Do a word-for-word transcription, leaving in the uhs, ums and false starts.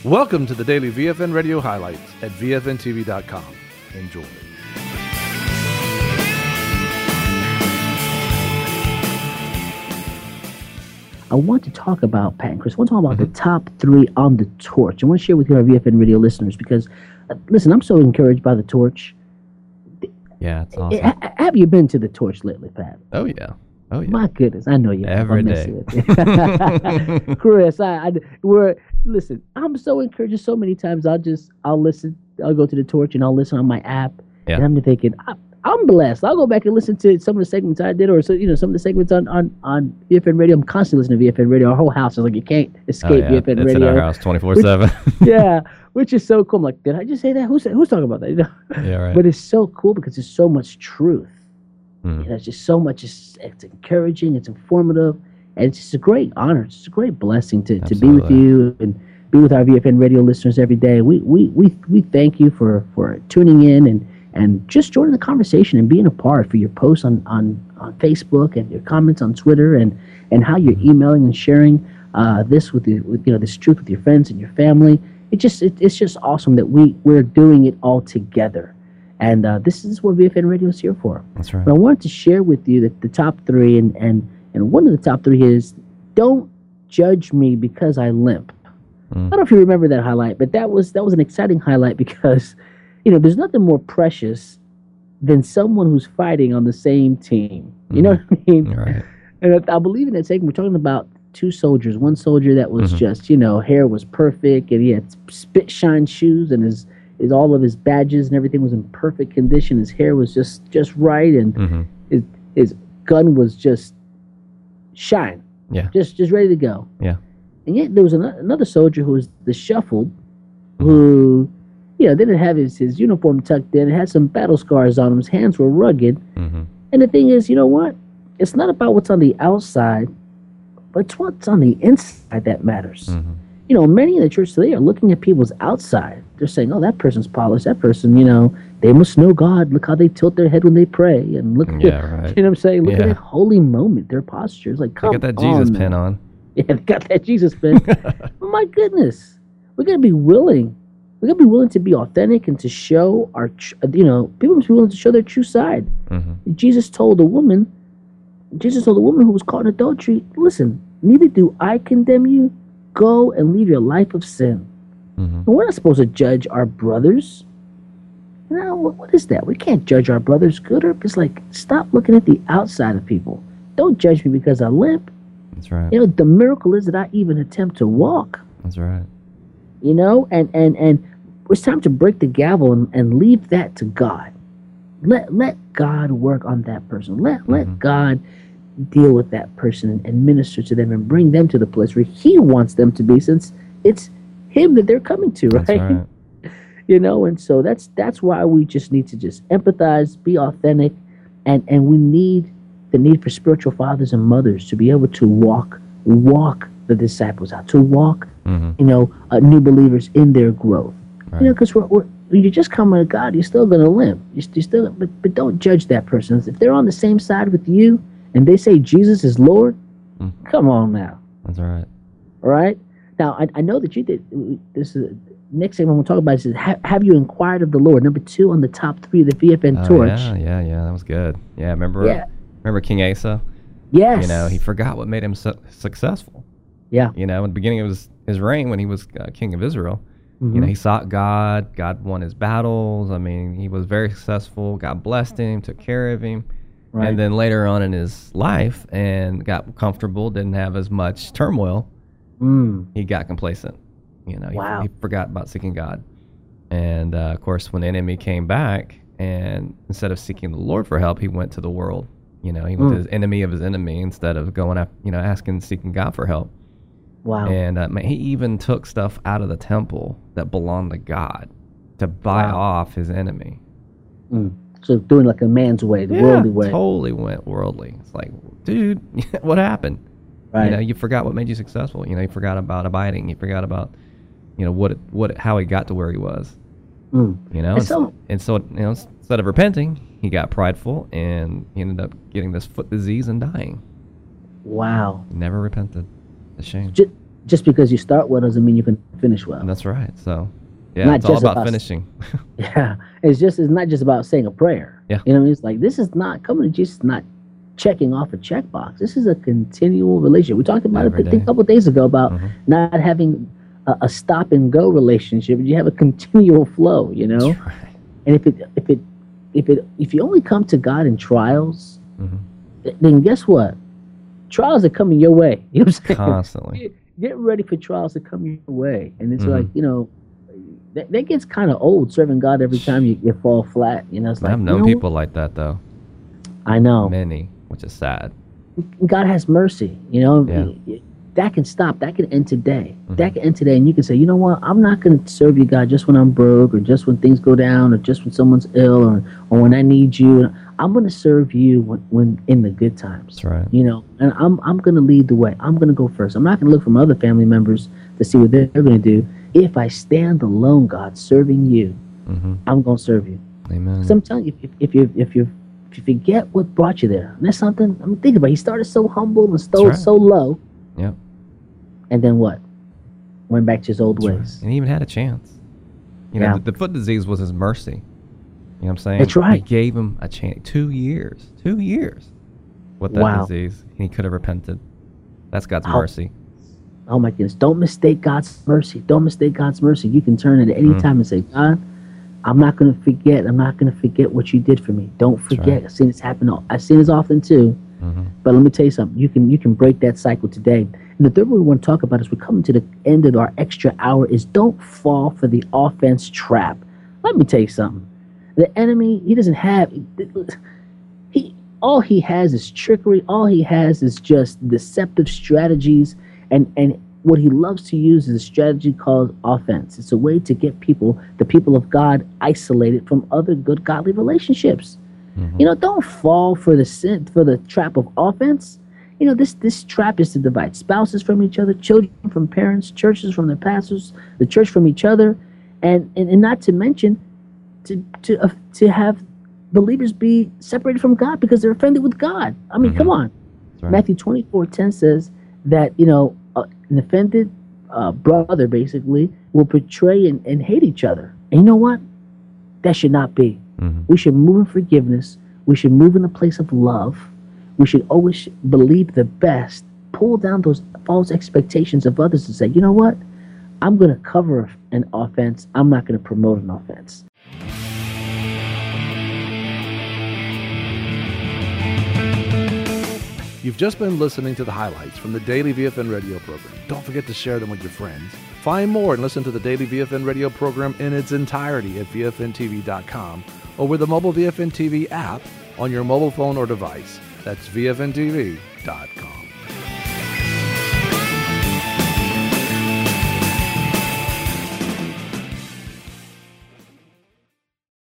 Welcome to the daily V F N Radio highlights at V F N T V dot com. Enjoy. I want to talk about, Pat and Chris, I want to talk about mm-hmm. the top three on the Torch. I want to share with you our V F N Radio listeners because, uh, listen, I'm so encouraged by the Torch. Yeah, it's awesome. H- have you been to the Torch lately, Pat? Oh, yeah. Oh, yeah. My goodness, I know you have. Every day. Chris, I, I, we're, listen, I'm so encouraged. So many times I'll just, I'll listen, I'll go to the Torch and I'll listen on my app. Yeah. And I'm thinking, I, I'm blessed. I'll go back and listen to some of the segments I did, or so, you know, some of the segments on, on, on V F N Radio. I'm constantly listening to V F N Radio. Our whole house is like, you can't escape oh, yeah. V F N it's Radio. It's in our house twenty-four seven. Yeah, which is so cool. I'm like, did I just say that? Who's who's talking about that? You know? Yeah, right. But it's so cool because there's so much truth. Mm. You know, it's just so much. It's, it's encouraging. It's informative, and it's just a great honor. It's just a great blessing to, to be with you and be with our V F N Radio listeners every day. We we we we thank you for, for tuning in and. And just joining the conversation and being a part for your posts on, on, on Facebook and your comments on Twitter and, and how you're emailing and sharing uh, this with, the, with you know this truth with your friends and your family. It just it, it's just awesome that we we're doing it all together, and uh, this is what V F N Radio is here for. That's right. But I wanted to share with you that the top three and, and and one of the top three is don't judge me because I limp. Mm. I don't know if you remember that highlight, but that was that was an exciting highlight because. You know, there's nothing more precious than someone who's fighting on the same team. You mm-hmm. know what I mean? Right. And I, I believe in that segment, we're talking about two soldiers. One soldier that was mm-hmm. just, you know, hair was perfect, and he had spit shine shoes, and his, his all of his badges and everything was in perfect condition. His hair was just, just right, and mm-hmm. his his gun was just shine. Yeah. Just just ready to go. Yeah. And yet there was an, another soldier who was disheveled, mm-hmm. who. You know, didn't have his, his uniform tucked in. It had some battle scars on him. His hands were rugged. Mm-hmm. And the thing is, you know what? It's not about what's on the outside, but it's what's on the inside that matters. Mm-hmm. You know, many in the church today are looking at people's outside. They're saying, oh, that person's polished. That person, you know, they must know God. Look how they tilt their head when they pray. And look at, yeah, right. you know what I'm saying? Look yeah. at that holy moment, their posture. It's like, come on. They got that Jesus on, pin man. on. Yeah, they got that Jesus pin. Oh, my goodness. We're going to be willing. We're going to be willing to be authentic and to show our, you know, people must be willing to show their true side. Mm-hmm. Jesus told a woman, Jesus told a woman who was caught in adultery, listen, neither do I condemn you. Go and leave your life of sin. Mm-hmm. And we're not supposed to judge our brothers. No, what is that? We can't judge our brothers good or it's like, stop looking at the outside of people. Don't judge me because I limp. That's right. You know, the miracle is that I even attempt to walk. That's right. You know, and, and, and it's time to break the gavel and, and leave that to God. Let let God work on that person. Let mm-hmm. let God deal with that person and, and minister to them and bring them to the place where He wants them to be, since it's Him that they're coming to, right? That's right. You know, and so that's that's why we just need to just empathize, be authentic, and, and we need the need for spiritual fathers and mothers to be able to walk walk the disciples out, to walk, mm-hmm. you know, uh, new believers in their growth. Right. You know, because we're, we're, when you just come to God, you're still going to limp. You're, you're still, but, but don't judge that person. If they're on the same side with you and they say Jesus is Lord, mm. come on now. That's all right. All right? Now, I, I know that you did, this is, next thing I'm going to talk about is, have, have you inquired of the Lord? Number two on the top three of the V F N oh, Torch. Yeah, yeah, yeah, that was good. Yeah, remember, yeah. remember King Asa? Yes. You know, he forgot what made him su- successful. Yeah. You know, in the beginning of his, his reign when he was uh, king of Israel, mm-hmm. you know, he sought God. God won his battles. I mean, he was very successful. God blessed him, took care of him. Right. And then later on in his life and got comfortable, didn't have as much turmoil, mm. he got complacent. You know, he, wow. he forgot about seeking God. And, uh, of course, when the enemy came back, and instead of seeking the Lord for help, he went to the world. You know, he went mm. to his enemy of his enemy instead of going up, you know, asking, seeking God for help. Wow. And uh, he even took stuff out of the temple that belonged to God to buy wow. off his enemy. Mm. So doing like a man's way, the yeah, worldly way. Totally went worldly. It's like, dude, what happened? Right. You know, you forgot what made you successful. You know, you forgot about abiding. You forgot about, you know, what, it, what, how he got to where he was. Mm. You know, and, and so, and so, you know, instead of repenting, he got prideful and he ended up getting this foot disease and dying. Wow. He never repented. A shame. Just, just because you start well doesn't mean you can finish well. That's right. So, yeah, Not it's all just about, about- finishing. Yeah, it's just it's not just about saying a prayer. Yeah. You know what I mean? It's like this is not coming to Jesus, is not checking off a checkbox. This is a continual relationship. We talked about Every it I think, day. a couple of days ago about Mhm. not having a, a stop and go relationship. You have a continual flow. You know, That's right. and if it if it if it if you only come to God in trials, Mhm. th- then guess what? Trials are coming your way. You know what I'm saying? Constantly. Get, get ready for trials to come your way, and it's Mhm. like you know. That, that gets kind of old serving God every time you, you fall flat. You know, it's like I've you known know, people like that, though. I know Many, which is sad. God has mercy. You know, Yeah. that can stop. That can end today. Mhm. That can end today, and you can say, you know what? I'm not going to serve you, God, just when I'm broke, or just when things go down, or just when someone's ill, or or when I need you. I'm going to serve you when, when in the good times. That's right. You know, and I'm I'm going to lead the way. I'm going to go first. I'm not going to look for my other family members to see what they're going to do. If I stand alone, God, serving you, Mm-hmm. I'm going to serve you. Amen. So I'm telling you, if, if you if you if you forget what brought you there, and that's something I'm thinking about. He started so humble and so right. so low, Yep. and then what? Went back to his old That's right. ways. And he even had a chance. You know, Yeah. the, the foot disease was his mercy. You know what I'm saying? That's right. He gave him a chance. Two years. Two years with that Wow. disease. And he could have repented. That's God's Oh. mercy. Oh my goodness! Don't mistake God's mercy. Don't mistake God's mercy. You can turn at any Mhm. time and say, God, I'm not going to forget. I'm not going to forget what you did for me. Don't That's forget. right. I've seen this happen. all- I've seen this often too. Mm-hmm. But let me tell you something. You can you can break that cycle today. And the third one we want to talk about as we're coming to the end of our extra hour is don't fall for the offense trap. Let me tell you something. The enemy, he doesn't have he all he has is trickery. All he has is just deceptive strategies, and and what he loves to use is a strategy called offense. It's a way to get people, the people of God, isolated from other good godly relationships. Mm-hmm. You know, don't fall for the sin, for the trap of offense. You know, this this trap is to divide spouses from each other, children from parents, churches from their pastors, the church from each other, and and, and not to mention to to uh, to have believers be separated from God because they're offended with God. I mean, Mhm. come on. That's right. Matthew twenty-four ten says that, you know, uh, an offended uh, brother basically will betray and, and hate each other. And you know what? That should not be. Mm-hmm. We should move in forgiveness. We should move in the place of love. We should always believe the best, pull down those false expectations of others and say, you know what? I'm going to cover an offense. I'm not going to promote an offense. You've just been listening to the highlights from the Daily V F N Radio program. Don't forget to share them with your friends. Find more and listen to the Daily V F N Radio program in its entirety at V F N T V dot com or with the mobile V F N T V app on your mobile phone or device. That's V F N T V dot com.